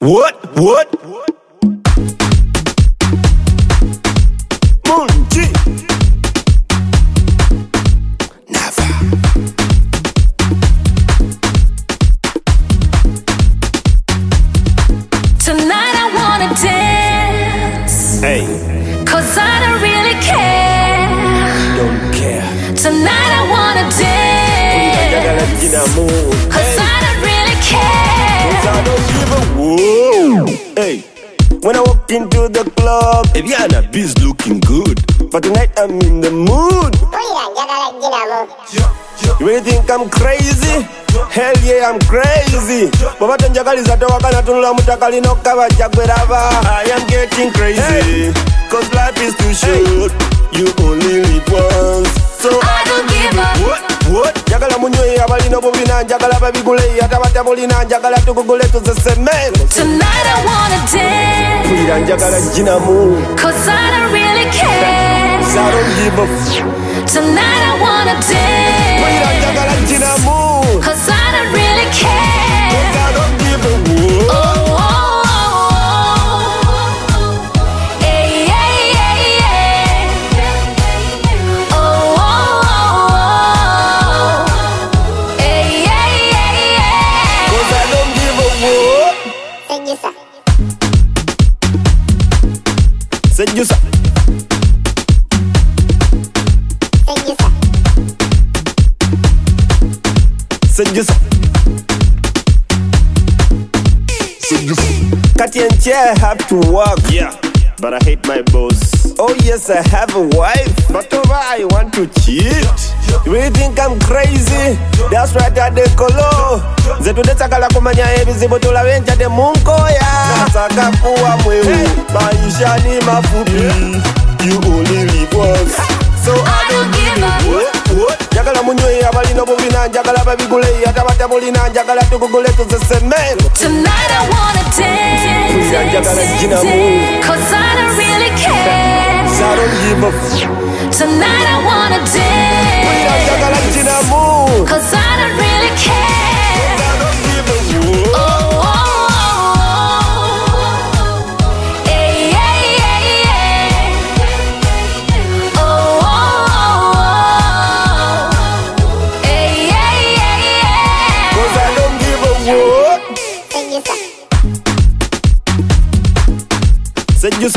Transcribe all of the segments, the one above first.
What? Munchi. Never. Tonight I wanna dance. Hey, Cause I don't really care. don't care. Tonight I wanna dance. Cause I don't really care. I don't give a whoa. Hey, when I walk into the club, Eviana B's looking good. But tonight I'm in the mood. You really think I'm crazy? Hell yeah, I'm crazy. Baba tanjagaliza tawakana tunula mutakali no kava jagwerava. I am getting crazy. Cause life is too short. You only live once. So I don't give a what? Jagala munyoye abalino bobina jagala babigule yatabata bolina jagala tukugule tuzesemelo. Tonight I wanna dance. Kulira jagala jinamu. Cause I don't really care. So I don't give a Tonight I wanna dance. Kulira jagala jinamu. Cause I don't really care. So I don't give a Oh, oh, oh, oh. Hey, hey, hey, hey. Oh, oh, oh, oh. Hey, hey, hey, hey. Cause I don't give a what? Sedusa. Sedusa. Kati and chair have to work. Yeah, but I hate my boss. Oh yes, I have a wife, but over I want to cheat. You really think I'm crazy? That's right at the colo. Zetude sakala kumanya ebizibu tulawenja de munkoya. Saka kuwa mwewe, maisha ni mafupi. You only live once. So I don't give a Jagala munyoye abalino bobina jagala babigule yatabata bolina jagala tukugule tuzesemelo. Tonight I wanna dance. Cause I don't really care. So I don't give a Tonight I wanna dance. jagala jinamu. Cause I don't really care. I don't give a Oh, oh, oh. Hey, hey, hey, hey. Oh, oh, oh. Hey, hey, hey, hey. Cause I don't give a what? Sedusa.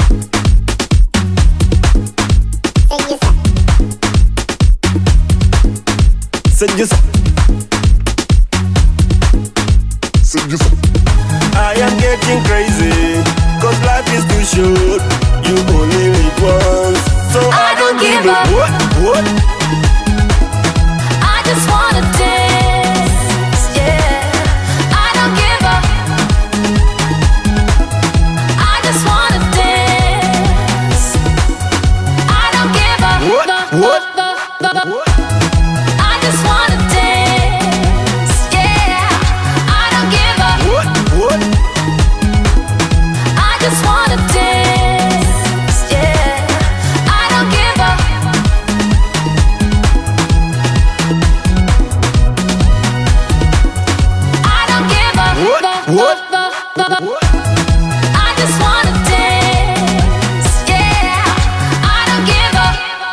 Sedusa. I am getting crazy. Cause life is too short. You only live once. So I don't give a what?